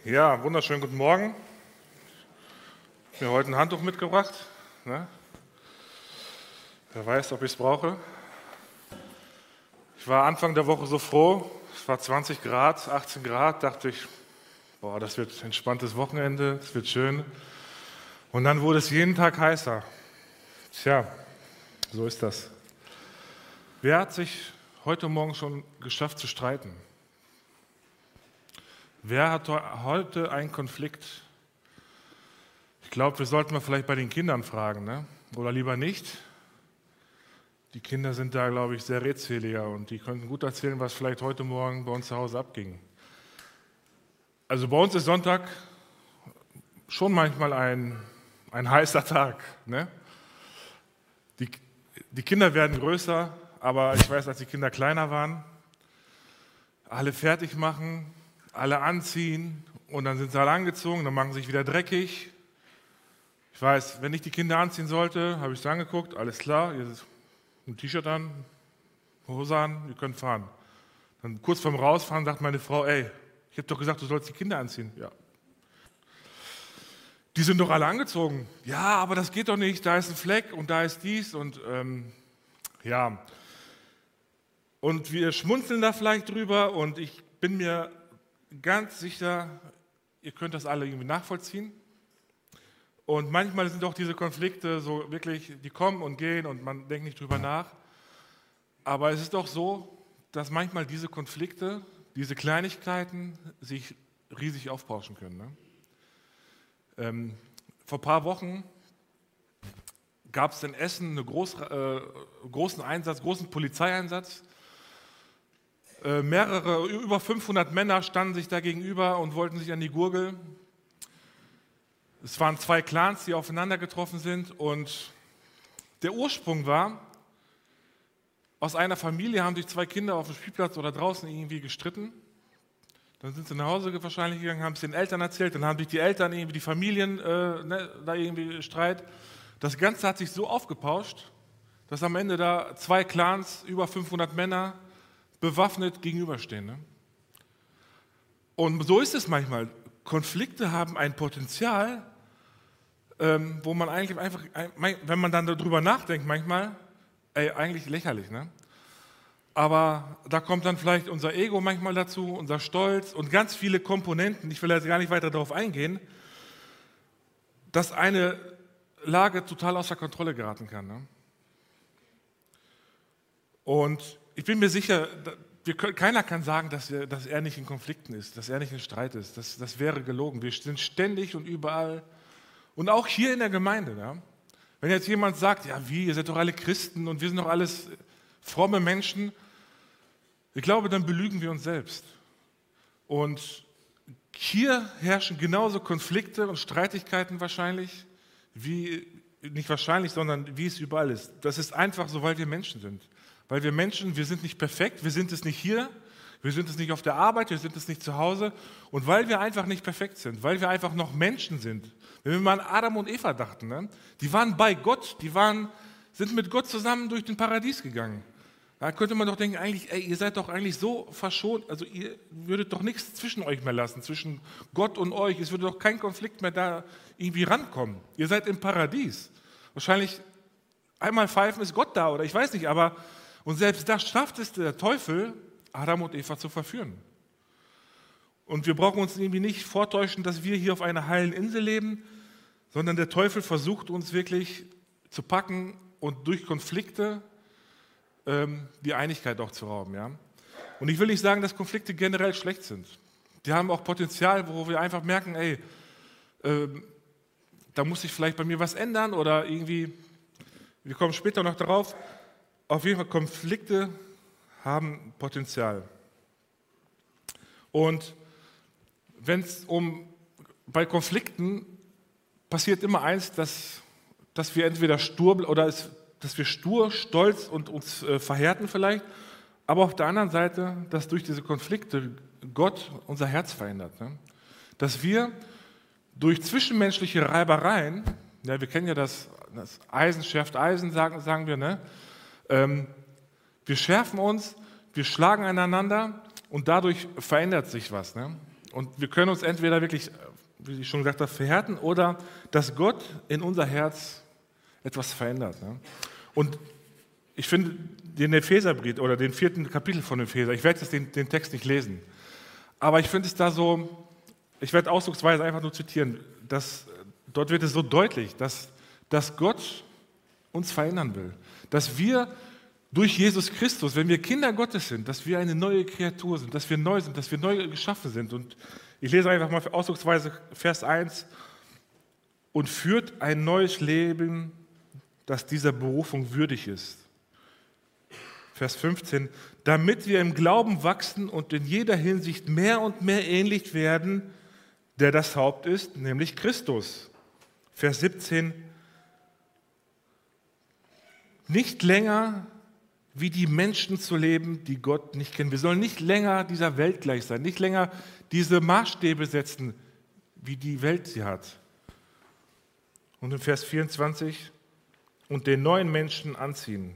Ja, wunderschönen guten Morgen. Ich habe mir heute ein Handtuch mitgebracht. Ne? Wer weiß, ob ich es brauche. Ich war Anfang der Woche so froh. Es war 20 Grad, 18 Grad. Dachte ich, boah, das wird ein entspanntes Wochenende, das wird schön. Und dann wurde es jeden Tag heißer. Tja, so ist das. Wer hat sich heute Morgen schon geschafft zu streiten? Wer hat heute einen Konflikt? Ich glaube, wir sollten mal vielleicht bei den Kindern fragen, ne? Oder lieber nicht. Die Kinder sind da, glaube ich, sehr redseliger und die könnten gut erzählen, was vielleicht heute Morgen bei uns zu Hause abging. Also bei uns ist Sonntag schon manchmal ein heißer Tag. Ne? Die Kinder werden größer, aber ich weiß, als die Kinder kleiner waren, alle fertig machen, alle anziehen und dann sind sie alle angezogen, dann machen sie sich wieder dreckig. Ich weiß, wenn ich die Kinder anziehen sollte, habe ich es angeguckt, alles klar, ihr habt ein T-Shirt an, Hose an, ihr könnt fahren. Dann kurz vorm Rausfahren sagt meine Frau, ey, ich habe doch gesagt, du sollst die Kinder anziehen. Ja. Die sind doch alle angezogen. Ja, aber das geht doch nicht, da ist ein Fleck und da ist dies und ja. Und wir schmunzeln da vielleicht drüber und ich bin mir ganz sicher, ihr könnt das alle irgendwie nachvollziehen. Und manchmal sind auch diese Konflikte so wirklich, die kommen und gehen und man denkt nicht drüber nach. Aber es ist doch so, dass manchmal diese Konflikte, diese Kleinigkeiten sich riesig aufbauschen können. Ne? Vor ein paar Wochen gab es in Essen einen großen Polizeieinsatz. Über 500 Männer standen sich da gegenüber und wollten sich an die Gurgel. Es waren zwei Clans, die aufeinander getroffen sind und der Ursprung war, aus einer Familie haben sich zwei Kinder auf dem Spielplatz oder draußen irgendwie gestritten. Dann sind sie nach Hause wahrscheinlich gegangen, haben es den Eltern erzählt, dann haben sich die Eltern irgendwie, die Familien, da irgendwie Streit. Das Ganze hat sich so aufgepauscht, dass am Ende da zwei Clans, über 500 Männer, bewaffnet gegenüberstehen. Ne? Und so ist es manchmal. Konflikte haben ein Potenzial, wo man eigentlich einfach, wenn man dann darüber nachdenkt, manchmal, eigentlich lächerlich. Ne? Aber da kommt dann vielleicht unser Ego manchmal dazu, unser Stolz und ganz viele Komponenten, ich will jetzt gar nicht weiter darauf eingehen, dass eine Lage total außer Kontrolle geraten kann. Ne? Und ich bin mir sicher, keiner kann sagen, dass er nicht in Konflikten ist, dass er nicht in Streit ist. Das wäre gelogen. Wir sind ständig und überall und auch hier in der Gemeinde. Ja? Wenn jetzt jemand sagt, ja wie, ihr seid doch alle Christen und wir sind doch alles fromme Menschen, ich glaube, dann belügen wir uns selbst. Und hier herrschen genauso Konflikte und Streitigkeiten wahrscheinlich, nicht wahrscheinlich, sondern wie es überall ist. Das ist einfach so, weil wir Menschen sind. Weil wir Menschen, wir sind nicht perfekt, wir sind es nicht hier, wir sind es nicht auf der Arbeit, wir sind es nicht zu Hause. Und weil wir einfach nicht perfekt sind, weil wir einfach noch Menschen sind. Wenn wir mal an Adam und Eva dachten, ne? Die waren bei Gott, sind mit Gott zusammen durch den Paradies gegangen. Da könnte man doch denken, eigentlich, ihr seid doch eigentlich so verschont, also ihr würdet doch nichts zwischen euch mehr lassen, zwischen Gott und euch, es würde doch kein Konflikt mehr da irgendwie rankommen. Ihr seid im Paradies. Wahrscheinlich einmal pfeifen ist Gott da oder ich weiß nicht, aber und selbst das schafft es der Teufel, Adam und Eva zu verführen. Und wir brauchen uns irgendwie nicht vortäuschen, dass wir hier auf einer heilen Insel leben, sondern der Teufel versucht uns wirklich zu packen und durch Konflikte die Einigkeit auch zu rauben. Ja? Und ich will nicht sagen, dass Konflikte generell schlecht sind. Die haben auch Potenzial, wo wir einfach merken, da muss sich vielleicht bei mir was ändern oder irgendwie, wir kommen später noch darauf. Auf jeden Fall, Konflikte haben Potenzial. Und bei Konflikten passiert immer eins, dass wir entweder stur oder dass wir stur, stolz und uns verhärten vielleicht, aber auf der anderen Seite, dass durch diese Konflikte Gott unser Herz verändert. Ne? Dass wir durch zwischenmenschliche Reibereien, ja, wir kennen ja das Eisen schärft Eisen, sagen wir, ne? Wir schärfen uns, wir schlagen aneinander und dadurch verändert sich was. Ne? Und wir können uns entweder wirklich, wie ich schon gesagt habe, verhärten oder dass Gott in unser Herz etwas verändert. Ne? Und ich finde den Epheserbrief oder den 4. Kapitel von Epheser, ich werde jetzt den Text nicht lesen, aber ich finde es da so, ich werde ausdrucksweise einfach nur zitieren, dass dort wird es so deutlich, dass Gott uns verändern will, dass wir durch Jesus Christus, wenn wir Kinder Gottes sind, dass wir eine neue Kreatur sind, dass wir neu sind, dass wir neu geschaffen sind. Und ich lese einfach mal ausdrucksweise Vers 1, und führt ein neues Leben, das dieser Berufung würdig ist. Vers 15, damit wir im Glauben wachsen und in jeder Hinsicht mehr und mehr ähnlich werden, der das Haupt ist, nämlich Christus. Vers 17, nicht länger wie die Menschen zu leben, die Gott nicht kennen. Wir sollen nicht länger dieser Welt gleich sein, nicht länger diese Maßstäbe setzen, wie die Welt sie hat. Und in Vers 24, und den neuen Menschen anziehen,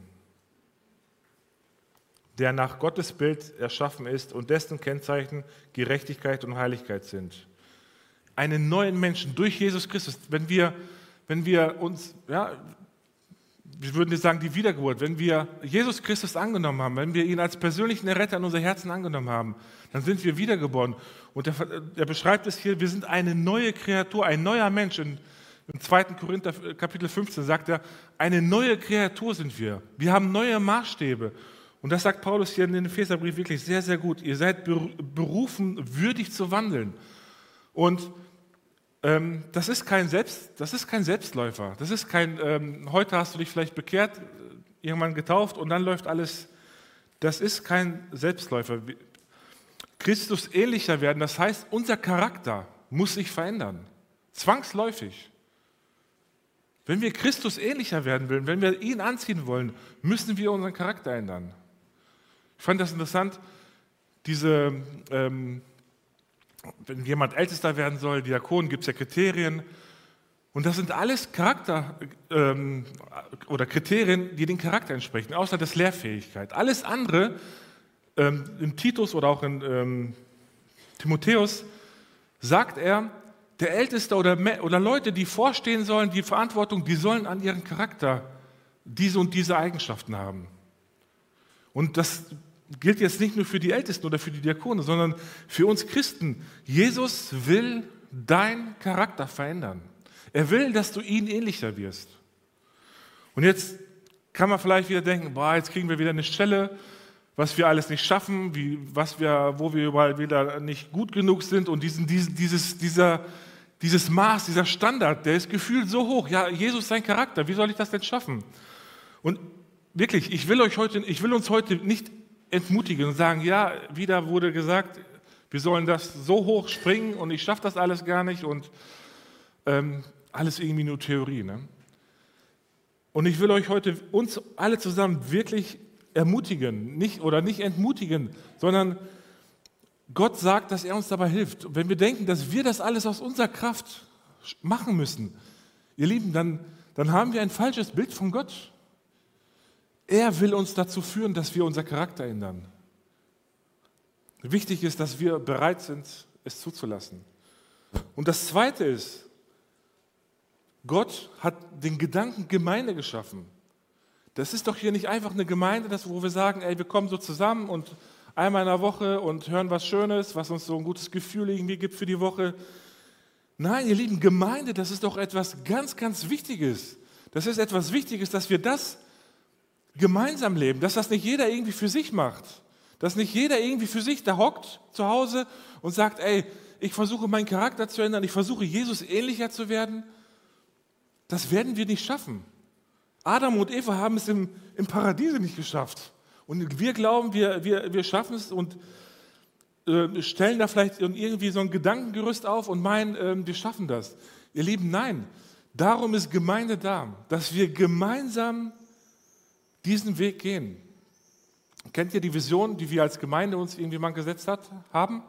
der nach Gottes Bild erschaffen ist und dessen Kennzeichen Gerechtigkeit und Heiligkeit sind. Einen neuen Menschen durch Jesus Christus, wenn wir uns, ja, wir würden jetzt sagen, die Wiedergeburt, wenn wir Jesus Christus angenommen haben, wenn wir ihn als persönlichen Erretter in unser Herzen angenommen haben, dann sind wir wiedergeboren. Und er beschreibt es hier, wir sind eine neue Kreatur, ein neuer Mensch. Im 2. Korinther Kapitel 15 sagt er, eine neue Kreatur sind wir. Wir haben neue Maßstäbe. Und das sagt Paulus hier in den Epheserbrief wirklich sehr, sehr gut. Ihr seid berufen, würdig zu wandeln. Und das ist kein Selbstläufer. Das ist kein, heute hast du dich vielleicht bekehrt, irgendwann getauft und dann läuft alles. Das ist kein Selbstläufer. Christus ähnlicher werden, das heißt, unser Charakter muss sich verändern. Zwangsläufig. Wenn wir Christus ähnlicher werden wollen, wenn wir ihn anziehen wollen, müssen wir unseren Charakter ändern. Ich fand das interessant, wenn jemand Ältester werden soll, Diakon, gibt es ja Kriterien. Und das sind alles oder Kriterien, die den Charakter entsprechen, außer der Lehrfähigkeit. Alles andere, im Titus oder auch in Timotheus, sagt er, der Älteste oder Leute, die vorstehen sollen, die Verantwortung, die sollen an ihren Charakter diese und diese Eigenschaften haben. Und das gilt jetzt nicht nur für die Ältesten oder für die Diakone, sondern für uns Christen. Jesus will deinen Charakter verändern. Er will, dass du ihm ähnlicher wirst. Und jetzt kann man vielleicht wieder denken, boah, jetzt kriegen wir wieder eine Stelle, was wir alles nicht schaffen, wo wir überall wieder nicht gut genug sind und dieses Maß, dieser Standard, der ist gefühlt so hoch. Ja, Jesus sein Charakter, wie soll ich das denn schaffen? Und wirklich, ich will uns heute nicht entmutigen und sagen, ja, wieder wurde gesagt, wir sollen das so hoch springen und ich schaffe das alles gar nicht und alles irgendwie nur Theorie. Ne? Und ich will euch heute, uns alle zusammen wirklich ermutigen, nicht entmutigen, sondern Gott sagt, dass er uns dabei hilft. Und wenn wir denken, dass wir das alles aus unserer Kraft machen müssen, ihr Lieben, dann haben wir ein falsches Bild von Gott. Er will uns dazu führen, dass wir unser Charakter ändern. Wichtig ist, dass wir bereit sind, es zuzulassen. Und das Zweite ist, Gott hat den Gedanken Gemeinde geschaffen. Das ist doch hier nicht einfach eine Gemeinde, wo wir sagen, ey, wir kommen so zusammen und einmal in der Woche und hören was Schönes, was uns so ein gutes Gefühl irgendwie gibt für die Woche. Nein, ihr Lieben, Gemeinde, das ist doch etwas ganz, ganz Wichtiges. Das ist etwas Wichtiges, dass wir das gemeinsam leben, dass das nicht jeder irgendwie für sich macht, dass nicht jeder irgendwie für sich da hockt zu Hause und sagt, ey, ich versuche meinen Charakter zu ändern, ich versuche Jesus ähnlicher zu werden. Das werden wir nicht schaffen. Adam und Eva haben es im Paradiese nicht geschafft. Und wir glauben, wir schaffen es und stellen da vielleicht irgendwie so ein Gedankengerüst auf und meinen, wir schaffen das. Ihr Lieben, nein. Darum ist Gemeinde da, dass wir gemeinsam diesen Weg gehen. Kennt ihr die Vision, die wir als Gemeinde uns irgendwie mal gesetzt haben?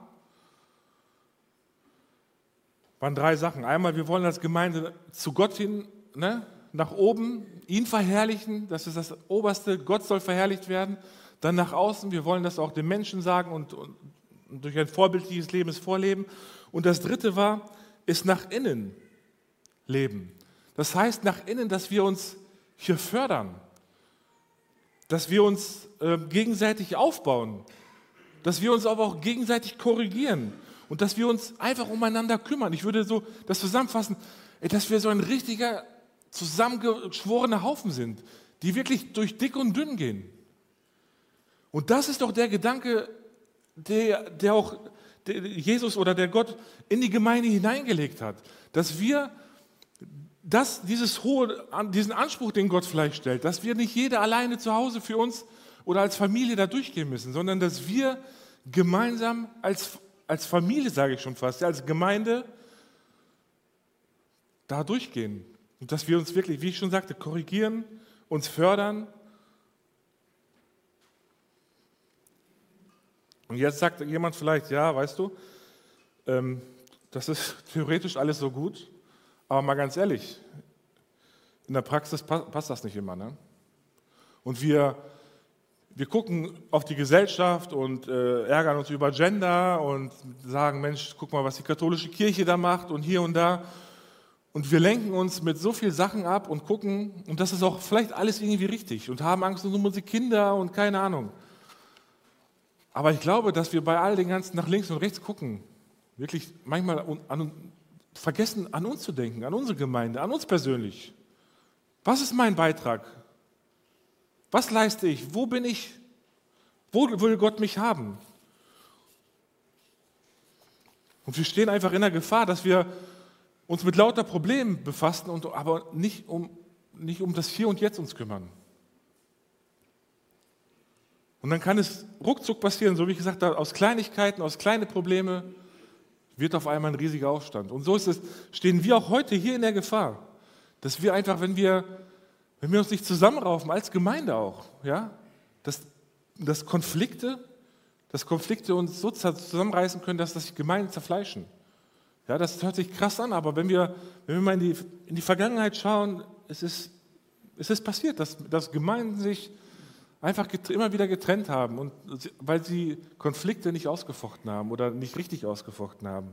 Waren 3 Sachen. Einmal, wir wollen als Gemeinde zu Gott hin, nach oben, ihn verherrlichen, das ist das Oberste, Gott soll verherrlicht werden. Dann nach außen, wir wollen das auch den Menschen sagen und durch ein vorbildliches Leben vorleben. Und das dritte ist nach innen leben. Das heißt nach innen, dass wir uns hier fördern, dass wir uns gegenseitig aufbauen, dass wir uns aber auch gegenseitig korrigieren und dass wir uns einfach umeinander kümmern. Ich würde so das zusammenfassen, dass wir so ein richtiger, zusammengeschworener Haufen sind, die wirklich durch dick und dünn gehen. Und das ist doch der Gedanke, der auch Jesus oder der Gott in die Gemeinde hineingelegt hat, dass wir diesen Anspruch, den Gott vielleicht stellt, dass wir nicht jeder alleine zu Hause für uns oder als Familie da durchgehen müssen, sondern dass wir gemeinsam als Familie, sage ich schon fast, als Gemeinde da durchgehen. Und dass wir uns wirklich, wie ich schon sagte, korrigieren, uns fördern. Und jetzt sagt jemand vielleicht, ja, weißt du, das ist theoretisch alles so gut, aber mal ganz ehrlich, in der Praxis passt das nicht immer. Ne? Und wir gucken auf die Gesellschaft und ärgern uns über Gender und sagen, Mensch, guck mal, was die katholische Kirche da macht und hier und da. Und wir lenken uns mit so vielen Sachen ab und gucken, und das ist auch vielleicht alles irgendwie richtig und haben Angst um unsere Kinder und keine Ahnung. Aber ich glaube, dass wir bei all den ganzen nach links und rechts gucken, wirklich manchmal vergessen, an uns zu denken, an unsere Gemeinde, an uns persönlich. Was ist mein Beitrag? Was leiste ich? Wo bin ich? Wo will Gott mich haben? Und wir stehen einfach in der Gefahr, dass wir uns mit lauter Problemen befassen, aber nicht um das Hier und Jetzt uns kümmern. Und dann kann es ruckzuck passieren, so wie ich gesagt habe, aus Kleinigkeiten, aus kleinen Problemen wird auf einmal ein riesiger Aufstand. Und so stehen wir auch heute hier in der Gefahr, dass wir einfach, wenn wir uns nicht zusammenraufen, als Gemeinde auch, ja, dass Konflikte uns so zusammenreißen können, dass die Gemeinden zerfleischen. Ja, das hört sich krass an, aber wenn wir mal in die Vergangenheit schauen, es ist passiert, dass Gemeinden sich einfach immer wieder getrennt haben, und weil sie Konflikte nicht ausgefochten haben oder nicht richtig ausgefochten haben.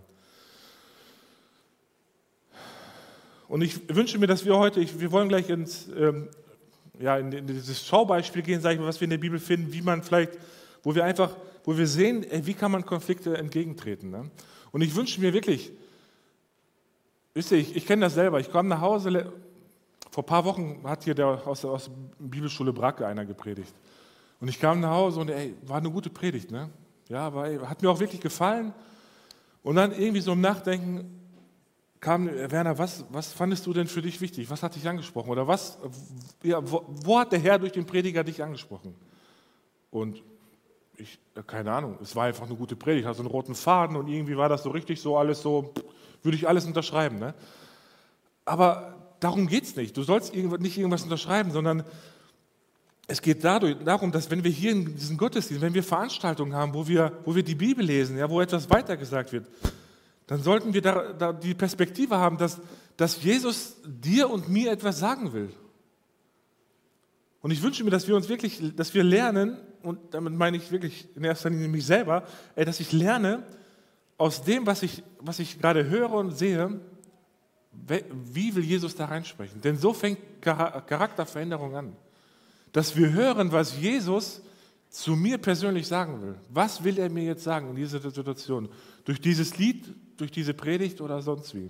Und ich wünsche mir, dass wir heute, wir wollen gleich in dieses Schaubeispiel gehen, sage ich mal, was wir in der Bibel finden, wie man vielleicht, wo wir sehen, wie kann man Konflikte entgegentreten. Ne? Und ich wünsche mir wirklich, wisst ihr, ich kenne das selber, ich komme nach Hause, vor ein paar Wochen hat hier aus der Bibelschule Bracke einer gepredigt. Und ich kam nach Hause und war eine gute Predigt, ne? Ja, hat mir auch wirklich gefallen. Und dann irgendwie so im Nachdenken kam, Werner, was fandest du denn für dich wichtig? Was hat dich angesprochen? Oder wo hat der Herr durch den Prediger dich angesprochen? Und keine Ahnung, es war einfach eine gute Predigt, hat so einen roten Faden und irgendwie war das so richtig so alles so, würde ich alles unterschreiben. Ne? Aber darum geht es nicht. Du sollst nicht irgendwas unterschreiben, sondern es geht darum, dass wenn wir hier in diesen Gottesdienst, wenn wir Veranstaltungen haben, wo wir die Bibel lesen, ja, wo etwas weitergesagt wird, dann sollten wir da die Perspektive haben, dass Jesus dir und mir etwas sagen will. Und ich wünsche mir, dass wir lernen, und damit meine ich wirklich in erster Linie mich selber, dass ich lerne, aus dem, was ich gerade höre und sehe, wie will Jesus da reinsprechen? Denn so fängt Charakterveränderung an. Dass wir hören, was Jesus zu mir persönlich sagen will. Was will er mir jetzt sagen in dieser Situation? Durch dieses Lied, durch diese Predigt oder sonst wie.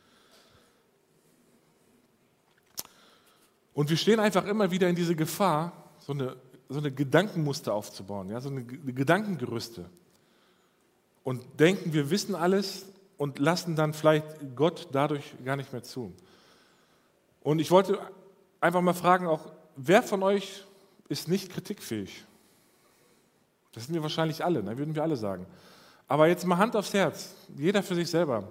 Und wir stehen einfach immer wieder in diese Gefahr, so eine Gedankenmuster aufzubauen, ja, so eine Gedankengerüste. Und denken, wir wissen alles und lassen dann vielleicht Gott dadurch gar nicht mehr zu. Und ich wollte einfach mal fragen, auch wer von euch ist nicht kritikfähig? Das sind wir wahrscheinlich alle, ne? Würden wir alle sagen. Aber jetzt mal Hand aufs Herz, jeder für sich selber.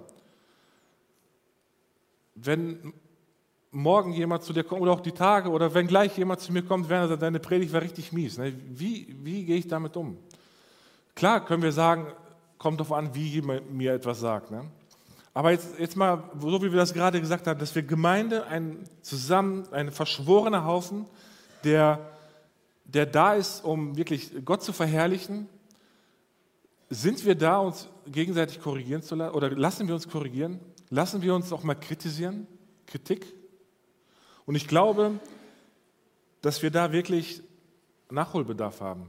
Wenn morgen jemand zu dir kommt, oder auch die Tage, oder wenn gleich jemand zu mir kommt, Werner, deine Predigt war richtig mies. Ne? Wie gehe ich damit um? Klar können wir sagen, kommt darauf an, wie jemand mir etwas sagt. Ne? Aber jetzt mal, so wie wir das gerade gesagt haben, dass wir Gemeinde, ein verschworener Haufen, der da ist, um wirklich Gott zu verherrlichen, sind wir da, uns gegenseitig korrigieren zu lassen? Oder lassen wir uns korrigieren? Lassen wir uns auch mal kritisieren? Kritik? Und ich glaube, dass wir da wirklich Nachholbedarf haben.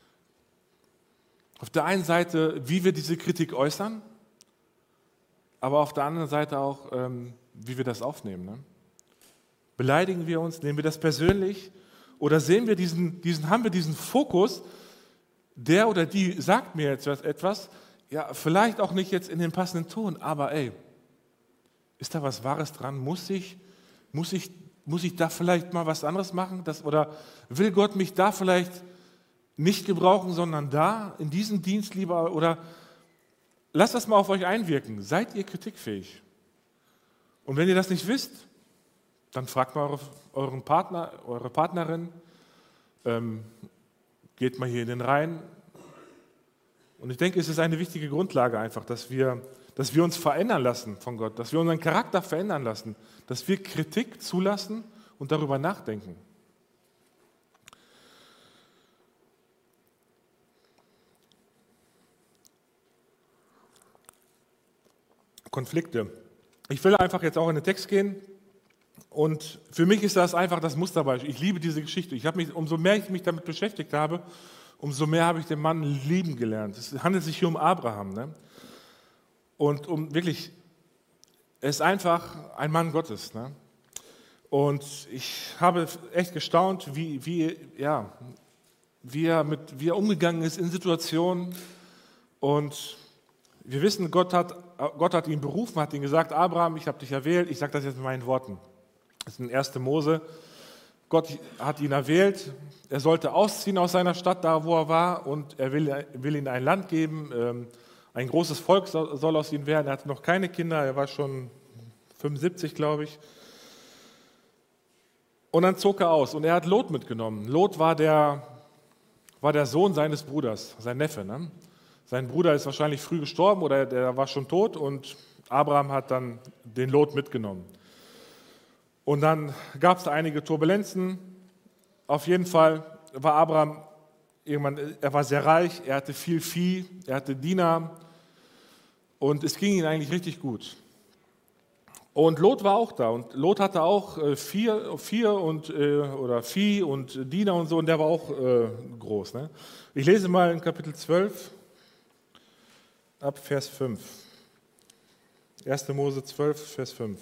Auf der einen Seite, wie wir diese Kritik äußern, aber auf der anderen Seite auch, wie wir das aufnehmen. Ne? Beleidigen wir uns, nehmen wir das persönlich oder sehen wir haben wir diesen Fokus, der oder die sagt mir jetzt etwas, ja, vielleicht auch nicht jetzt in den passenden Ton, aber ey, ist da was Wahres dran? Muss ich da vielleicht mal was anderes machen? Oder will Gott mich da vielleicht nicht gebrauchen, sondern da, in diesem Dienst lieber? Oder lasst das mal auf euch einwirken. Seid ihr kritikfähig? Und wenn ihr das nicht wisst, dann fragt mal euren Partner, eure Partnerin, geht mal hier in den Rhein. Und ich denke, es ist eine wichtige Grundlage einfach, dass wir uns verändern lassen von Gott, dass wir unseren Charakter verändern lassen, dass wir Kritik zulassen und darüber nachdenken. Konflikte. Ich will einfach jetzt auch in den Text gehen und für mich ist das einfach das Musterbeispiel. Ich liebe diese Geschichte. Umso mehr ich mich damit beschäftigt habe, umso mehr habe ich den Mann lieben gelernt. Es handelt sich hier um Abraham. Ne? Und er ist einfach ein Mann Gottes. Ne? Und ich habe echt gestaunt, wie er umgegangen ist in Situationen. Und wir wissen, Gott hat ihn berufen, hat ihm gesagt, Abraham, ich habe dich erwählt. Ich sage das jetzt mit meinen Worten. Das ist in 1. Mose. Gott hat ihn erwählt. Er sollte ausziehen aus seiner Stadt, da wo er war, und er will ihm ein Land geben. Ein großes Volk soll aus ihm werden. Er hatte noch keine Kinder, er war schon 75, glaube ich. Und dann zog er aus und er hat Lot mitgenommen. Lot war der Sohn seines Bruders, sein Neffe. Ne? Sein Bruder ist wahrscheinlich früh gestorben oder der war schon tot und Abraham hat dann den Lot mitgenommen. Und dann gab es einige Turbulenzen. Auf jeden Fall war Abraham er war sehr reich, er hatte viel Vieh, er hatte Diener und es ging ihm eigentlich richtig gut. Und Lot war auch da und Lot hatte auch Vieh und Diener und so und der war auch groß. Ne? Ich lese mal in Kapitel 12 ab Vers 5. 1. Mose 12, Vers 5.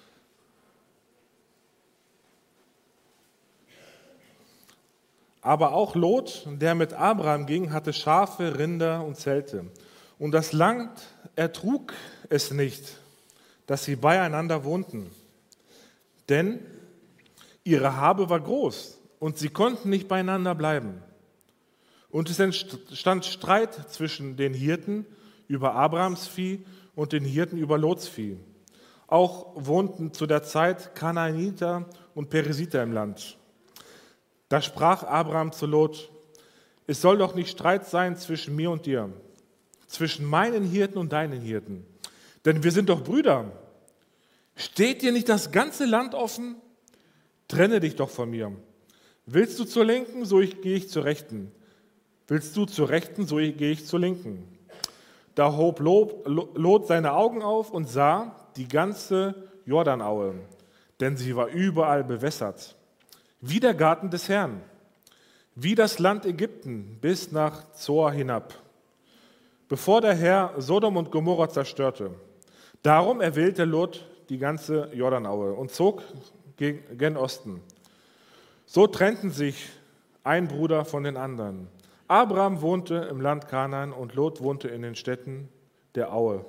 Aber auch Lot, der mit Abraham ging, hatte Schafe, Rinder und Zelte. Und das Land ertrug es nicht, dass sie beieinander wohnten. Denn ihre Habe war groß und sie konnten nicht beieinander bleiben. Und es entstand Streit zwischen den Hirten über Abrahams Vieh und den Hirten über Lots Vieh. Auch wohnten zu der Zeit Kanaaniter und Peresiter im Land. Da sprach Abraham zu Lot: Es soll doch nicht Streit sein zwischen mir und dir, zwischen meinen Hirten und deinen Hirten, denn wir sind doch Brüder. Steht dir nicht das ganze Land offen? Trenne dich doch von mir. Willst du zur Linken, so gehe ich zur Rechten. Willst du zur Rechten, so gehe ich zur Linken. Da hob Lot seine Augen auf und sah die ganze Jordanaue, denn sie war überall bewässert. Wie der Garten des Herrn, wie das Land Ägypten bis nach Zoar hinab, bevor der Herr Sodom und Gomorra zerstörte. Darum erwählte Lot die ganze Jordanaue und zog gen Osten. So trennten sich ein Bruder von den anderen. Abraham wohnte im Land Kanaan und Lot wohnte in den Städten der Aue.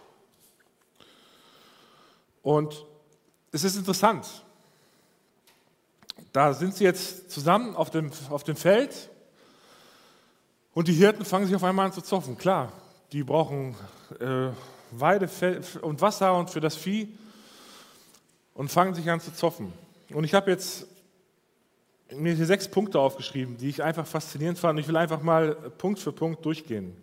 Und es ist interessant. Da sind sie jetzt zusammen auf dem Feld und die Hirten fangen sich auf einmal an zu zoffen. Klar, die brauchen Weide und Wasser und für das Vieh und fangen sich an zu zoffen. Und ich habe jetzt mir hier 6 Punkte aufgeschrieben, die ich einfach faszinierend fand. Ich will einfach mal Punkt für Punkt durchgehen.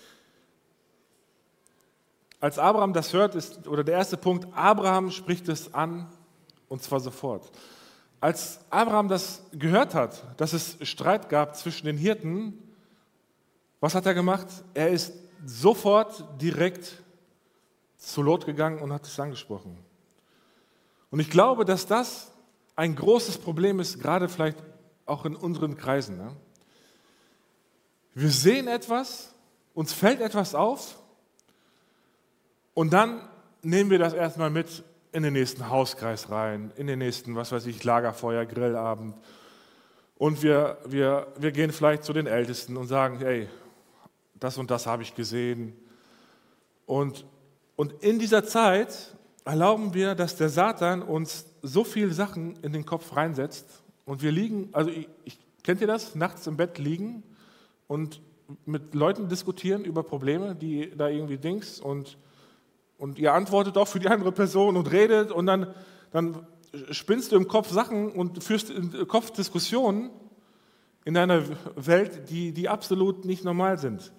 Als Abraham das hört, der erste Punkt, Abraham spricht es an und zwar sofort. Als Abraham das gehört hat, dass es Streit gab zwischen den Hirten, was hat er gemacht? Er ist sofort direkt zu Lot gegangen und hat es angesprochen. Und ich glaube, dass das ein großes Problem ist, gerade vielleicht auch in unseren Kreisen. Ne? Wir sehen etwas, uns fällt etwas auf und dann nehmen wir das erstmal mit in den nächsten Hauskreis rein, in den nächsten, was weiß ich, Lagerfeuer, Grillabend. Und wir gehen vielleicht zu den Ältesten und sagen, hey, das und das habe ich gesehen. Und in dieser Zeit erlauben wir, dass der Satan uns so viele Sachen in den Kopf reinsetzt und wir liegen, also kennt ihr das? Nachts im Bett liegen und mit Leuten diskutieren über Probleme, die da irgendwie Dings und ihr antwortet auch für die andere Person und redet und dann spinnst du im Kopf Sachen und führst im Kopf Diskussionen in einer Welt, die absolut nicht normal sind.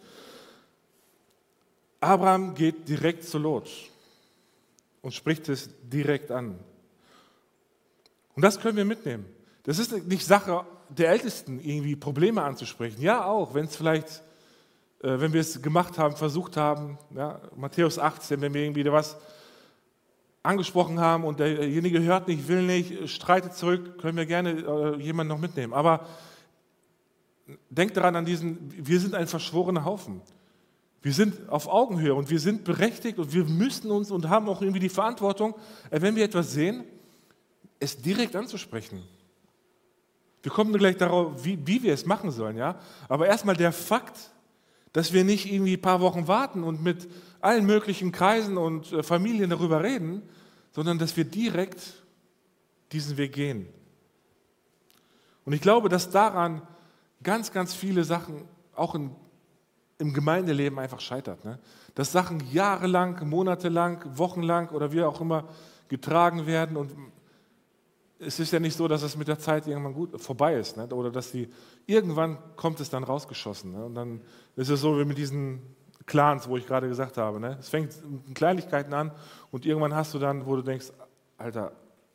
Abraham geht direkt zu Lot und spricht es direkt an. Und das können wir mitnehmen. Das ist nicht Sache der Ältesten, irgendwie Probleme anzusprechen. Ja, auch, wenn es vielleicht, wenn wir es gemacht haben, versucht haben, ja, Matthäus 18, wenn wir irgendwie was angesprochen haben und derjenige hört nicht, will nicht, streitet zurück, können wir gerne jemanden noch mitnehmen. Aber denkt daran wir sind ein verschworener Haufen. Wir sind auf Augenhöhe und wir sind berechtigt und wir müssen uns und haben auch irgendwie die Verantwortung, wenn wir etwas sehen, es direkt anzusprechen. Wir kommen gleich darauf, wie wir es machen sollen, ja. Aber erstmal der Fakt, dass wir nicht irgendwie ein paar Wochen warten und mit allen möglichen Kreisen und Familien darüber reden, sondern dass wir direkt diesen Weg gehen. Und ich glaube, dass daran ganz, ganz viele Sachen auch im Gemeindeleben einfach scheitert. Ne? Dass Sachen jahrelang, monatelang, wochenlang oder wie auch immer getragen werden und es ist ja nicht so, dass es mit der Zeit irgendwann gut vorbei ist, ne? Oder dass irgendwann kommt es dann rausgeschossen. Ne? Und dann ist es so wie mit diesen Clans, wo ich gerade gesagt habe. Ne? Es fängt mit Kleinigkeiten an und irgendwann hast du dann, wo du denkst, Alter,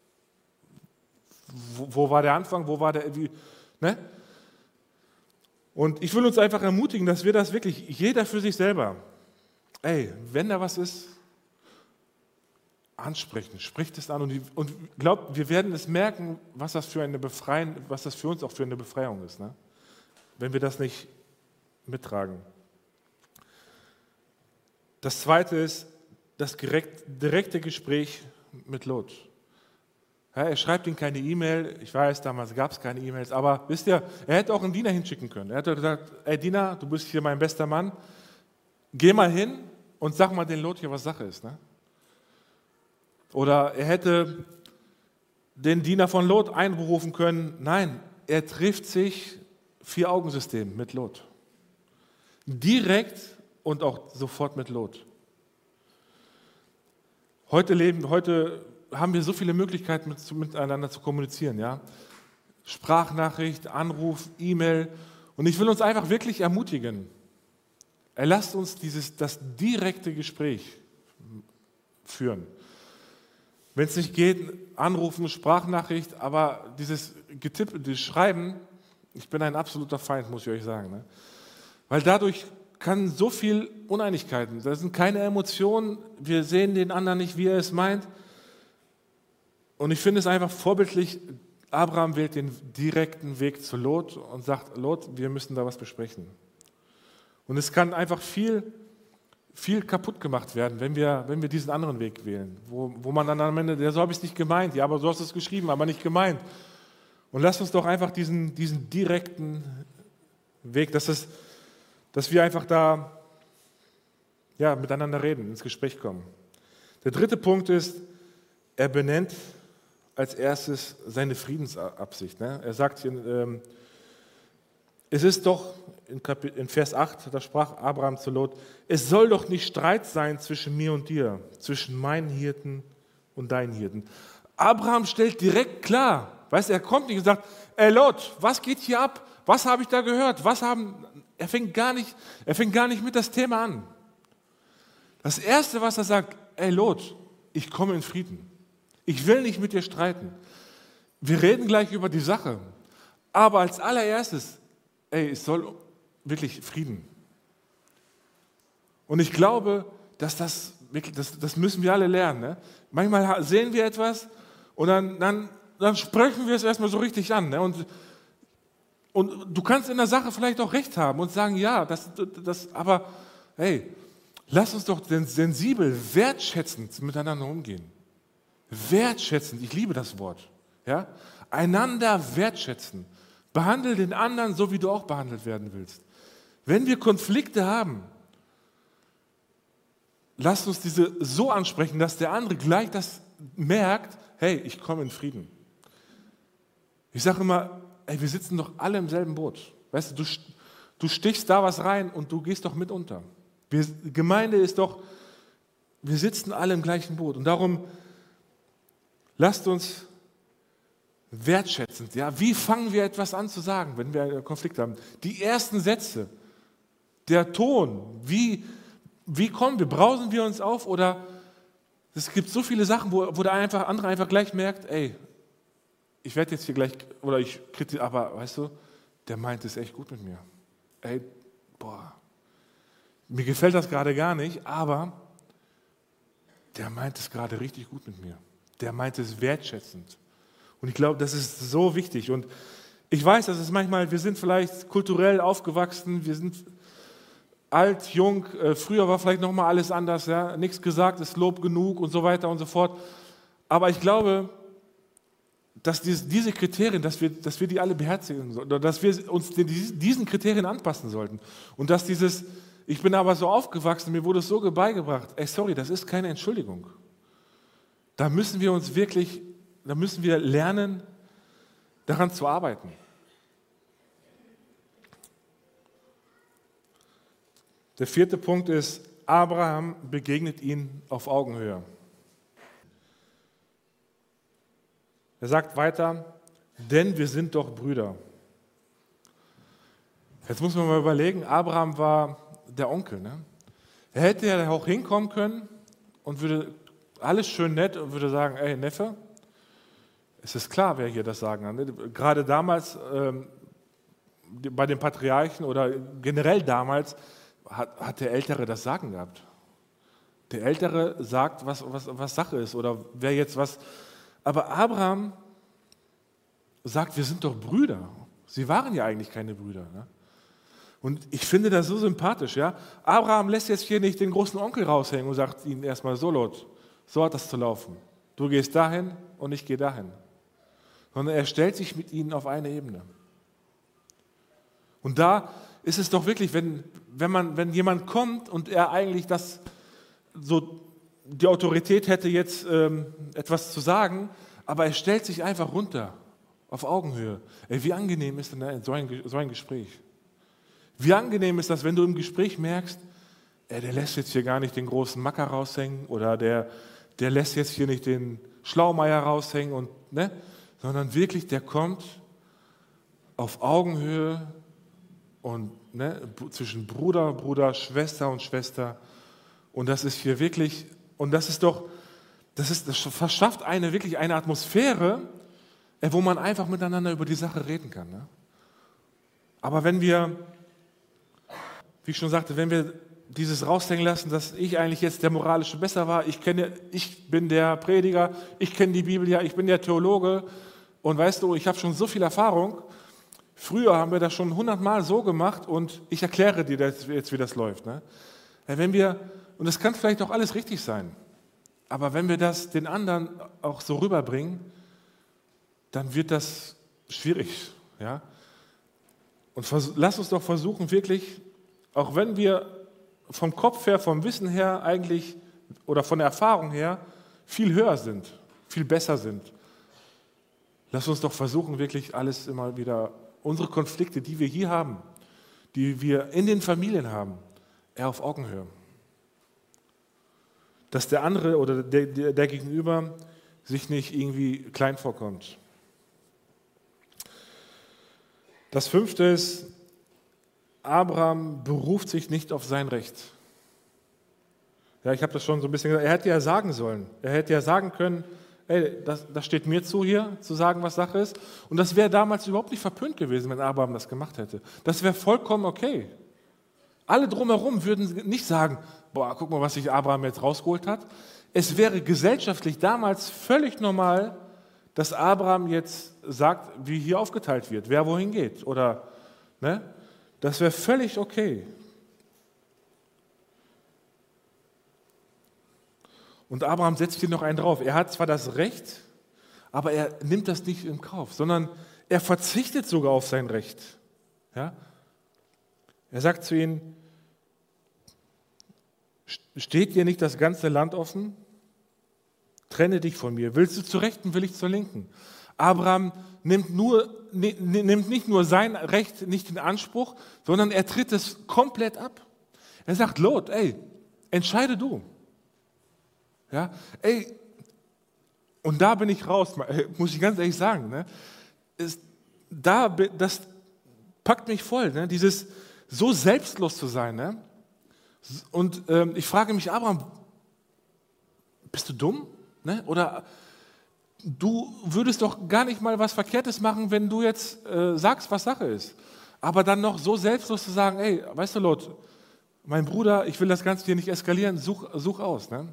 wo war der Anfang, wo war der, ne? Und ich will uns einfach ermutigen, dass wir das wirklich, jeder für sich selber, wenn da was ist, ansprechen, spricht es an und glaubt, wir werden es merken, was das für uns auch für eine Befreiung ist, ne? Wenn wir das nicht mittragen. Das Zweite ist das direkte Gespräch mit Lot. Ja, er schreibt ihm keine E-Mail, ich weiß, damals gab es keine E-Mails, aber wisst ihr, er hätte auch einen Diener hinschicken können. Er hätte gesagt, ey Diener, du bist hier mein bester Mann, geh mal hin und sag mal den Lot hier, was Sache ist. Ne? Oder er hätte den Diener von Lot einberufen können. Nein, er trifft sich 4-Augen-System mit Lot. Direkt und auch sofort mit Lot. Heute haben wir so viele Möglichkeiten, miteinander zu kommunizieren. Ja? Sprachnachricht, Anruf, E-Mail. Und ich will uns einfach wirklich ermutigen. Lasst uns das direkte Gespräch führen. Wenn es nicht geht, anrufen, Sprachnachricht, aber dieses Getippe, das Schreiben, ich bin ein absoluter Feind, muss ich euch sagen. Ne? Weil dadurch kann so viel Uneinigkeiten, da sind keine Emotionen, wir sehen den anderen nicht, wie er es meint. Und ich finde es einfach vorbildlich, Abraham wählt den direkten Weg zu Lot und sagt, Lot, wir müssen da was besprechen. Und es kann einfach viel kaputt gemacht werden, wenn wir diesen anderen Weg wählen, wo man dann am Ende, so habe ich es nicht gemeint, ja, aber du hast es geschrieben, aber nicht gemeint. Und lasst uns doch einfach diesen direkten Weg, dass wir einfach da miteinander reden, ins Gespräch kommen. Der dritte Punkt ist, er benennt als erstes seine Friedensabsicht. Ne? Er sagt, es ist doch, in Vers 8, da sprach Abraham zu Lot, es soll doch nicht Streit sein zwischen mir und dir, zwischen meinen Hirten und deinen Hirten. Abraham stellt direkt klar, weißt du, er kommt nicht und sagt, ey Lot, was geht hier ab? Was habe ich da gehört? Er fängt gar nicht mit das Thema an. Das Erste, was er sagt, ey Lot, ich komme in Frieden. Ich will nicht mit dir streiten. Wir reden gleich über die Sache. Aber als allererstes, es soll wirklich Frieden. Und ich glaube, dass das wirklich, das müssen wir alle lernen. Ne? Manchmal sehen wir etwas und dann sprechen wir es erstmal so richtig an. Ne? Und du kannst in der Sache vielleicht auch recht haben und sagen, ja, aber hey, lass uns doch sensibel, wertschätzend miteinander umgehen. Wertschätzend, ich liebe das Wort. Ja? Einander wertschätzen. Behandle den anderen so, wie du auch behandelt werden willst. Wenn wir Konflikte haben, lasst uns diese so ansprechen, dass der andere gleich das merkt, hey, ich komme in Frieden. Ich sage immer, ey, wir sitzen doch alle im selben Boot. Weißt du stichst da was rein und du gehst doch mit unter. Gemeinde ist doch, wir sitzen alle im gleichen Boot. Und darum lasst uns wertschätzend, ja, wie fangen wir etwas an zu sagen, wenn wir einen Konflikt haben? Die ersten Sätze, der Ton, wie kommen wir? Brausen wir uns auf oder es gibt so viele Sachen, wo der andere einfach gleich merkt, ey, ich werde jetzt hier gleich, oder ich kritisiere, aber weißt du, der meint es echt gut mit mir. Ey, boah, mir gefällt das gerade gar nicht, aber der meint es gerade richtig gut mit mir. Der meint es wertschätzend. Und ich glaube, das ist so wichtig. Und ich weiß, dass es manchmal, wir sind vielleicht kulturell aufgewachsen, wir sind alt, jung, früher war vielleicht nochmal alles anders, ja? Nichts gesagt, ist Lob genug und so weiter und so fort. Aber ich glaube, dass diese Kriterien, dass wir die alle beherzigen sollten, dass wir uns diesen Kriterien anpassen sollten. Und dass ich bin aber so aufgewachsen, mir wurde es so beigebracht, ey, sorry, das ist keine Entschuldigung. Da müssen wir lernen, daran zu arbeiten. Der 4. Punkt ist, Abraham begegnet ihn auf Augenhöhe. Er sagt weiter, denn wir sind doch Brüder. Jetzt muss man mal überlegen, Abraham war der Onkel. Ne? Er hätte ja auch hinkommen können und würde alles schön nett und würde sagen, ey Neffe, es ist klar, wer hier das Sagen hat. Ne? Gerade damals bei den Patriarchen oder generell damals hat der Ältere das Sagen gehabt. Der Ältere sagt, was Sache ist oder wer jetzt was. Aber Abraham sagt, wir sind doch Brüder. Sie waren ja eigentlich keine Brüder. Ne? Und ich finde das so sympathisch. Ja? Abraham lässt jetzt hier nicht den großen Onkel raushängen und sagt ihnen erstmal so laut, so hat das zu laufen. Du gehst dahin und ich gehe dahin. Sondern er stellt sich mit ihnen auf eine Ebene. Und da ist es doch wirklich, wenn jemand kommt und er eigentlich die Autorität hätte, jetzt etwas zu sagen, aber er stellt sich einfach runter, auf Augenhöhe. Ey, wie angenehm ist denn so ein Gespräch? Wie angenehm ist das, wenn du im Gespräch merkst, der lässt jetzt hier gar nicht den großen Macker raushängen oder der lässt jetzt hier nicht den Schlaumeier raushängen, ne? Sondern wirklich, der kommt auf Augenhöhe und zwischen Bruder, Schwester und Schwester. Und das ist hier wirklich, und das verschafft wirklich eine Atmosphäre, wo man einfach miteinander über die Sache reden kann. Ne? Aber wenn wir, wie ich schon sagte, wenn wir dieses raushängen lassen, dass ich eigentlich jetzt der moralische Besser war, ich bin der Prediger, ich kenne die Bibel ja, ich bin der Theologe und weißt du, ich habe schon so viel Erfahrung. Früher haben wir das schon 100-mal so gemacht und ich erkläre dir jetzt, wie das läuft. Ne? Und das kann vielleicht auch alles richtig sein, aber wenn wir das den anderen auch so rüberbringen, dann wird das schwierig. Ja? Und lass uns doch versuchen, wirklich, auch wenn wir vom Kopf her, vom Wissen her eigentlich oder von der Erfahrung her viel höher sind, viel besser sind, lass uns doch versuchen, wirklich alles immer wieder, unsere Konflikte, die wir hier haben, die wir in den Familien haben, eher auf Augenhöhe. Dass der andere oder der Gegenüber sich nicht irgendwie klein vorkommt. Das 5. ist, Abraham beruft sich nicht auf sein Recht. Ja, ich habe das schon so ein bisschen gesagt. Er hätte ja sagen sollen. Er hätte ja sagen können, ey, das steht mir zu hier, zu sagen, was Sache ist. Und das wäre damals überhaupt nicht verpönt gewesen, wenn Abraham das gemacht hätte. Das wäre vollkommen okay. Alle drumherum würden nicht sagen, boah, guck mal, was sich Abraham jetzt rausgeholt hat. Es wäre gesellschaftlich damals völlig normal, dass Abraham jetzt sagt, wie hier aufgeteilt wird, wer wohin geht. Oder, ne? Das wäre völlig okay. Und Abraham setzt hier noch einen drauf. Er hat zwar das Recht, aber er nimmt das nicht in Kauf, sondern er verzichtet sogar auf sein Recht. Ja? Er sagt zu ihnen, steht dir nicht das ganze Land offen? Trenne dich von mir. Willst du zur Rechten, will ich zur Linken. Abraham nimmt nicht nur sein Recht nicht in Anspruch, sondern er tritt es komplett ab. Er sagt, Lot, ey, entscheide du. Ja, ey, und da bin ich raus, muss ich ganz ehrlich sagen. Ne? Das packt mich voll, ne? Dieses so selbstlos zu sein. Ne? Und ich frage mich, Abraham, bist du dumm? Ne? Oder du würdest doch gar nicht mal was Verkehrtes machen, wenn du jetzt sagst, was Sache ist. Aber dann noch so selbstlos zu sagen, ey, weißt du, Lot, mein Bruder, ich will das Ganze hier nicht eskalieren, such aus. Ne?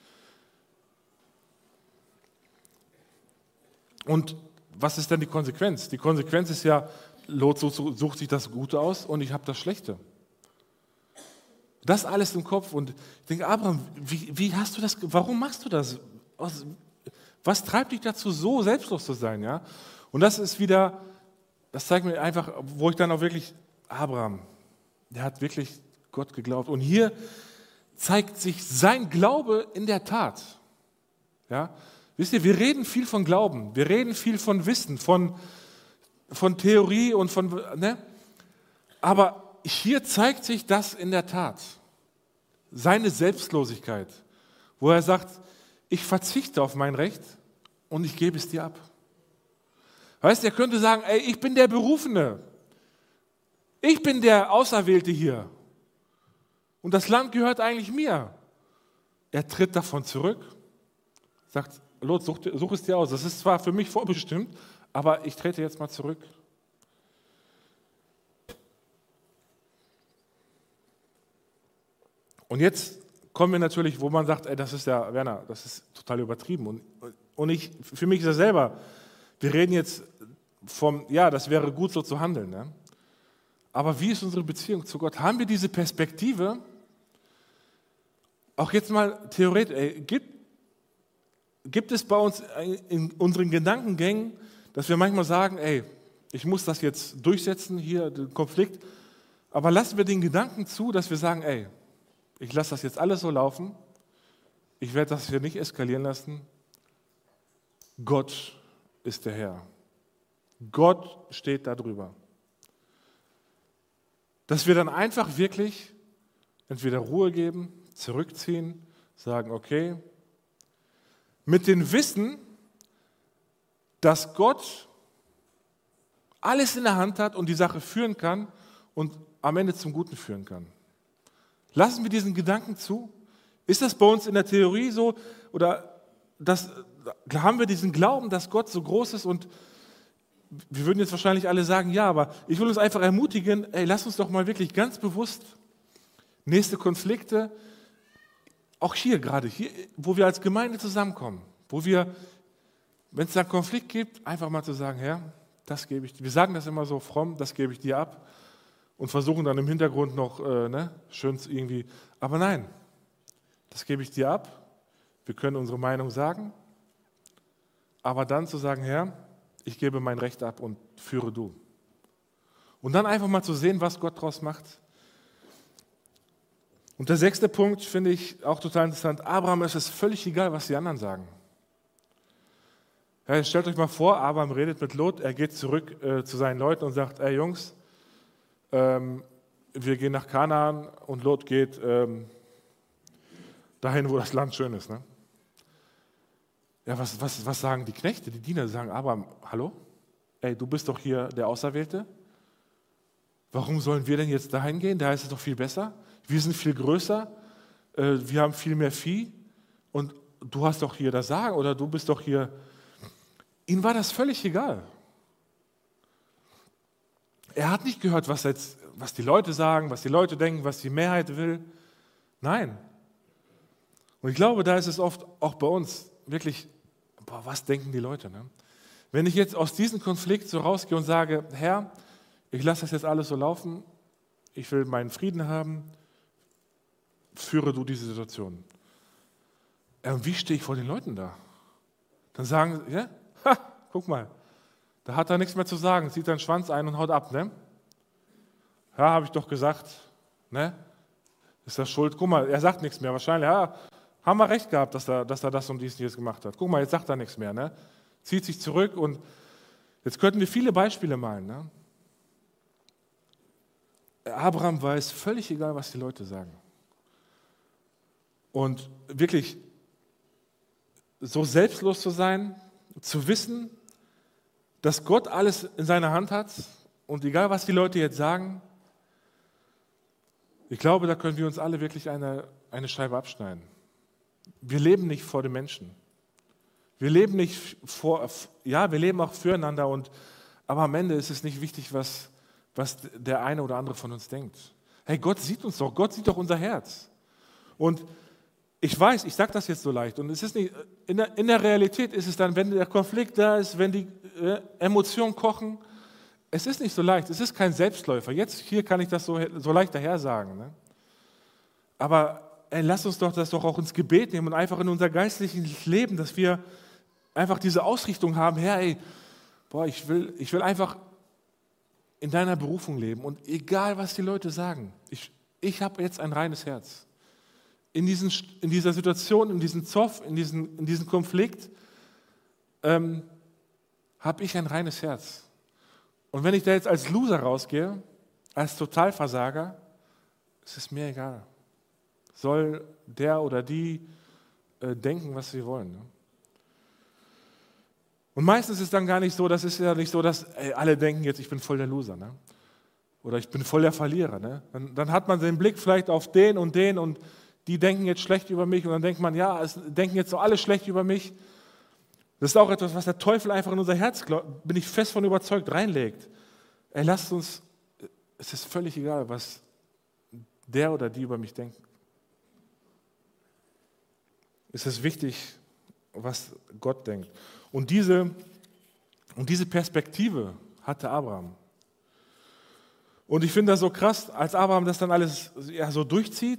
Und was ist dann die Konsequenz? Die Konsequenz ist ja, Lot sucht sich das Gute aus und ich habe das Schlechte. Das alles im Kopf. Und ich denke, Abraham, wie hast du das, warum machst du das? Was treibt dich dazu, so selbstlos zu sein? Ja? Und das ist wieder, das zeigt mir einfach, wo ich dann auch wirklich, Abraham, der hat wirklich Gott geglaubt. Und hier zeigt sich sein Glaube in der Tat. Ja? Wisst ihr, wir reden viel von Glauben, wir reden viel von Wissen, von Theorie und von, ne? Aber hier zeigt sich das in der Tat. Seine Selbstlosigkeit, wo er sagt, ich verzichte auf mein Recht und ich gebe es dir ab. Weißt du, er könnte sagen, ey, ich bin der Berufene. Ich bin der Auserwählte hier. Und das Land gehört eigentlich mir. Er tritt davon zurück, sagt, Lot, such es dir aus. Das ist zwar für mich vorbestimmt, aber ich trete jetzt mal zurück. Und jetzt kommen wir natürlich, wo man sagt, ey, das ist ja, Werner, das ist total übertrieben. Und für mich ist das selber, wir reden jetzt vom, ja, das wäre gut so zu handeln. Ne? Aber wie ist unsere Beziehung zu Gott? Haben wir diese Perspektive? Auch jetzt mal theoretisch, ey, gibt es bei uns in unseren Gedankengängen, dass wir manchmal sagen, ey, ich muss das jetzt durchsetzen, hier den Konflikt, aber lassen wir den Gedanken zu, dass wir sagen, ey, ich lasse das jetzt alles so laufen, ich werde das hier nicht eskalieren lassen. Gott ist der Herr. Gott steht da drüber. Dass wir dann einfach wirklich entweder Ruhe geben, zurückziehen, sagen, okay, mit dem Wissen, dass Gott alles in der Hand hat und die Sache führen kann und am Ende zum Guten führen kann. Lassen wir diesen Gedanken zu? Ist das bei uns in der Theorie so? Oder haben wir diesen Glauben, dass Gott so groß ist? Und wir würden jetzt wahrscheinlich alle sagen, ja, aber ich will uns einfach ermutigen, ey, lass uns doch mal wirklich ganz bewusst nächste Konflikte, auch hier gerade, hier, wo wir als Gemeinde zusammenkommen, wo wir, wenn es da einen Konflikt gibt, einfach mal zu sagen, Herr, das gebe ich dir. Wir sagen das immer so fromm, das gebe ich dir ab und versuchen dann im Hintergrund noch schön irgendwie, aber nein, das gebe ich dir ab. Wir können unsere Meinung sagen, aber dann zu sagen, Herr, ich gebe mein Recht ab und führe du. Und dann einfach mal zu sehen, was Gott daraus macht. Und der 6. Punkt finde ich auch total interessant. Abraham ist es völlig egal, was die anderen sagen. Ja, stellt euch mal vor, Abraham redet mit Lot, er geht zurück zu seinen Leuten und sagt, ey Jungs, wir gehen nach Kanaan und Lot geht dahin, wo das Land schön ist. Ne? Ja, was sagen die Knechte, die Diener? Die sagen, Abraham, hallo? Ey, du bist doch hier der Auserwählte. Warum sollen wir denn jetzt dahin gehen? Da ist es doch viel besser. Wir sind viel größer, wir haben viel mehr Vieh und du hast doch hier das Sagen oder du bist doch hier. Ihm war das völlig egal. Er hat nicht gehört, was die Leute sagen, was die Leute denken, was die Mehrheit will. Nein, Und ich glaube, da ist es oft auch bei uns wirklich, boah, was denken die Leute? Ne? Wenn ich jetzt aus diesem Konflikt so rausgehe und sage, Herr, ich lasse das jetzt alles so laufen, ich will meinen Frieden haben, führe du diese Situation. Wie stehe ich vor den Leuten da? Dann sagen sie, ja, ha, guck mal, da hat er nichts mehr zu sagen, zieht seinen Schwanz ein und haut ab, ne? Ja, habe ich doch gesagt, ne? Ist das schuld? Guck mal, er sagt nichts mehr, wahrscheinlich, ja, haben wir recht gehabt, dass er das und dies und jenes gemacht hat. Guck mal, jetzt sagt er nichts mehr, ne? Zieht sich zurück und jetzt könnten wir viele Beispiele malen, ne? Abraham war es völlig egal, was die Leute sagen. Und wirklich so selbstlos zu sein, zu wissen, dass Gott alles in seiner Hand hat und egal, was die Leute jetzt sagen, ich glaube, da können wir uns alle wirklich eine Scheibe abschneiden. Wir leben nicht vor den Menschen. Wir leben nicht wir leben auch füreinander, aber am Ende ist es nicht wichtig, was der eine oder andere von uns denkt. Hey, Gott sieht uns doch, Gott sieht doch unser Herz. Und ich weiß, ich sage das jetzt so leicht, und es ist nicht, in der Realität ist es dann, wenn der Konflikt da ist, wenn die Emotionen kochen, es ist nicht so leicht, es ist kein Selbstläufer. Jetzt hier kann ich das so leicht daher sagen. Ne? Aber lass uns doch das doch auch ins Gebet nehmen und einfach in unser geistliches Leben, dass wir einfach diese Ausrichtung haben, Herr, ich will einfach in deiner Berufung leben und egal, was die Leute sagen, ich habe jetzt ein reines Herz. In dieser Situation, in diesem Zoff, in diesem Konflikt habe ich ein reines Herz. Und wenn ich da jetzt als Loser rausgehe, als Totalversager, ist es mir egal. Soll der oder die denken, was sie wollen. Ne? Und meistens ist es dann gar nicht so, dass alle denken jetzt, ich bin voll der Loser. Ne? Oder ich bin voll der Verlierer. Ne? Dann hat man den Blick vielleicht auf den und die denken jetzt schlecht über mich und dann denkt man, ja, es denken jetzt so alle schlecht über mich. Das ist auch etwas, was der Teufel einfach in unser Herz, bin ich fest von überzeugt, reinlegt. Lasst uns, es ist völlig egal, was der oder die über mich denken. Es ist wichtig, was Gott denkt. Und diese Perspektive hatte Abraham. Und ich finde das so krass, als Abraham das dann alles so durchzieht.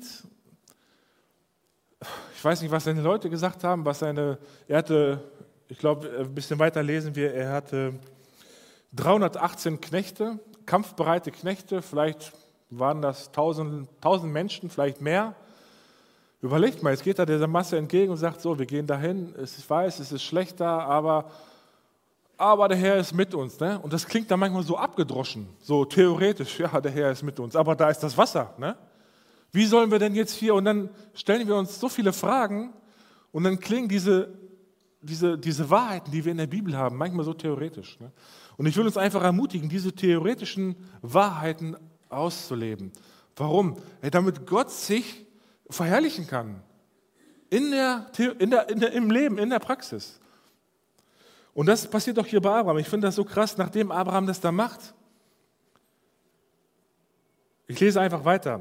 Ich weiß nicht, was seine Leute gesagt haben, er hatte, ich glaube, ein bisschen weiter lesen wir, er hatte 318 Knechte, kampfbereite Knechte, vielleicht waren das 1000 Menschen, vielleicht mehr. Überlegt mal, jetzt geht er dieser Masse entgegen und sagt so, wir gehen dahin, ich weiß, es ist schlecht da, aber der Herr ist mit uns. Ne? Und das klingt dann manchmal so abgedroschen, so theoretisch, ja, der Herr ist mit uns, aber da ist das Wasser. Ne? Wie sollen wir denn jetzt hier, und dann stellen wir uns so viele Fragen und dann klingen diese Wahrheiten, die wir in der Bibel haben, manchmal so theoretisch. Ne? Und ich will uns einfach ermutigen, diese theoretischen Wahrheiten auszuleben. Warum? Damit Gott sich verherrlichen kann. Im Leben, in der Praxis. Und das passiert auch hier bei Abraham. Ich finde das so krass, nachdem Abraham das da macht. Ich lese einfach weiter.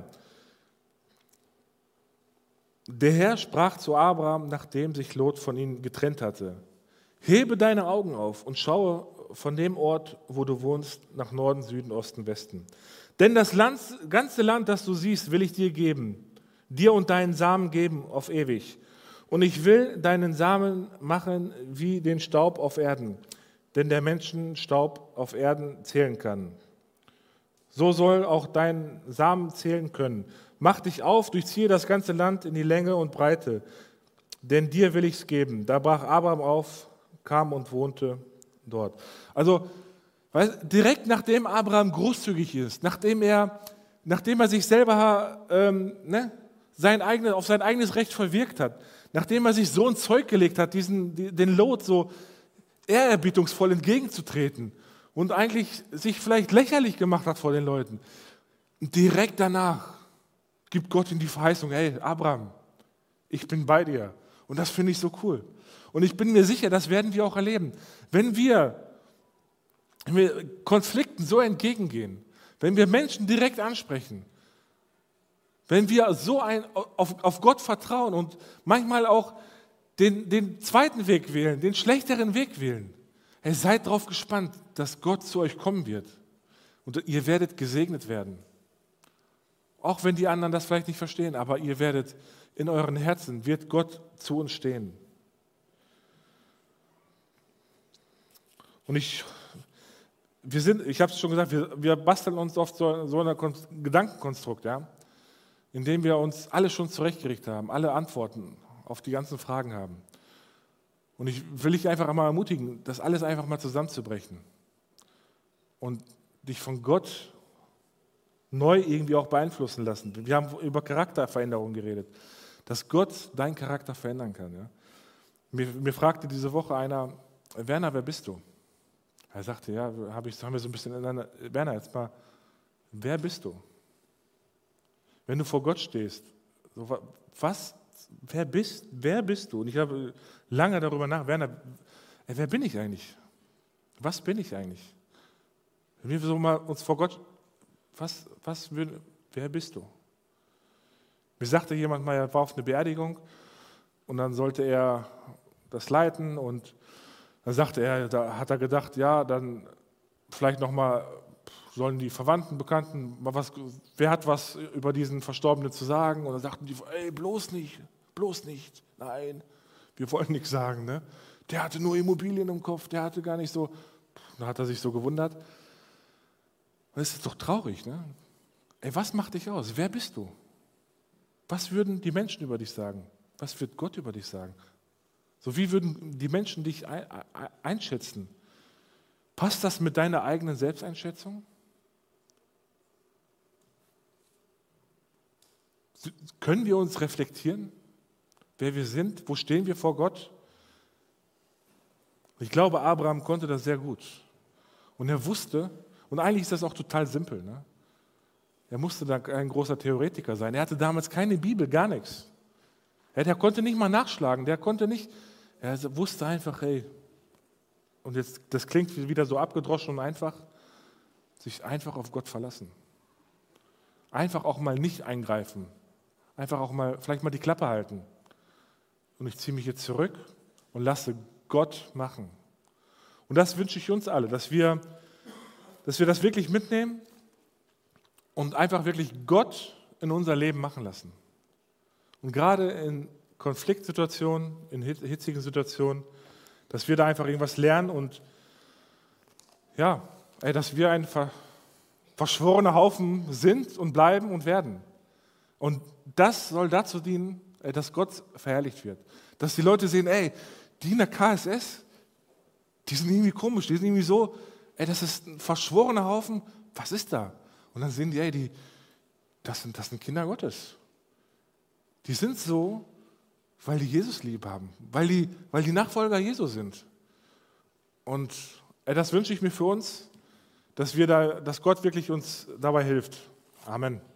Der Herr sprach zu Abraham, nachdem sich Lot von ihm getrennt hatte: Hebe deine Augen auf und schaue von dem Ort, wo du wohnst, nach Norden, Süden, Osten, Westen. Denn das ganze Land, das du siehst, will ich dir geben, dir und deinen Samen geben auf ewig. Und ich will deinen Samen machen wie den Staub auf Erden, denn der Menschen Staub auf Erden zählen kann. So soll auch dein Samen zählen können. Mach dich auf, durchziehe das ganze Land in die Länge und Breite, denn dir will ich es geben. Da brach Abraham auf, kam und wohnte dort. Also direkt nachdem Abraham großzügig ist, nachdem er sich selber auf sein eigenes Recht verwirkt hat, nachdem er sich so ins Zeug gelegt hat, den Lot so ehrerbietungsvoll entgegenzutreten und eigentlich sich vielleicht lächerlich gemacht hat vor den Leuten, direkt danach gibt Gott ihm die Verheißung: Hey, Abraham, ich bin bei dir. Und das finde ich so cool. Und ich bin mir sicher, das werden wir auch erleben. Wenn wir Konflikten so entgegengehen, wenn wir Menschen direkt ansprechen, Wenn wir so auf Gott vertrauen und manchmal auch den zweiten Weg wählen, den schlechteren Weg wählen, hey, seid darauf gespannt, dass Gott zu euch kommen wird und ihr werdet gesegnet werden. Auch wenn die anderen das vielleicht nicht verstehen, aber ihr werdet in euren Herzen, wird Gott zu uns stehen. Und ich habe es schon gesagt, wir basteln uns oft so ein Gedankenkonstrukt, ja, in dem wir uns alle schon zurechtgerichtet haben, alle Antworten auf die ganzen Fragen haben. Und ich will dich einfach einmal ermutigen, das alles einfach mal zusammenzubrechen und dich von Gott neu irgendwie auch beeinflussen lassen. Wir haben über Charakterveränderung geredet, dass Gott deinen Charakter verändern kann. Ja? Mir fragte diese Woche einer, Werner, wer bist du? Er sagte, ja, haben wir so ein bisschen ineinander, Werner, jetzt mal, wer bist du? Wenn du vor Gott stehst, so, wer bist du? Und ich habe lange darüber nach, Werner, wer bin ich eigentlich? Was bin ich eigentlich? Wenn wir so mal uns vor Gott, wer bist du? Mir sagte jemand mal, er war auf eine Beerdigung und dann sollte er das leiten und dann sagte er, da hat er gedacht, ja, dann vielleicht nochmal sollen die Verwandten, Bekannten, wer hat was über diesen Verstorbenen zu sagen? Und dann sagten die, ey, bloß nicht, nein, wir wollen nichts sagen. Ne? Der hatte nur Immobilien im Kopf, der hatte gar nicht so, dann hat er sich so gewundert. Und das ist doch traurig. Ne? Ey, was macht dich aus? Wer bist du? Was würden die Menschen über dich sagen? Was wird Gott über dich sagen? So wie würden die Menschen dich einschätzen? Passt das mit deiner eigenen Selbsteinschätzung? Können wir uns reflektieren, wer wir sind? Wo stehen wir vor Gott? Ich glaube, Abraham konnte das sehr gut. Und er wusste, und eigentlich ist das auch total simpel, ne? Er musste da ein großer Theoretiker sein. Er hatte damals keine Bibel, gar nichts. Der konnte nicht mal nachschlagen, er wusste einfach, hey, und jetzt, das klingt wieder so abgedroschen und einfach, sich einfach auf Gott verlassen. Einfach auch mal nicht eingreifen. Einfach auch mal, vielleicht mal die Klappe halten. Und ich ziehe mich jetzt zurück und lasse Gott machen. Und das wünsche ich uns alle, dass wir das wirklich mitnehmen und einfach wirklich Gott in unser Leben machen lassen. Und gerade in Konfliktsituationen, in hitzigen Situationen, dass wir da einfach irgendwas lernen und ja, dass wir ein verschworener Haufen sind und bleiben und werden. Und das soll dazu dienen, dass Gott verherrlicht wird. Dass die Leute sehen, die in der KSS, die sind irgendwie komisch, die sind irgendwie so, das ist ein verschworener Haufen, was ist da? Und dann sehen die, das sind Kinder Gottes. Die sind so, weil die Jesus lieb haben, weil die Nachfolger Jesu sind. Und das wünsche ich mir für uns, dass Gott wirklich uns dabei hilft. Amen.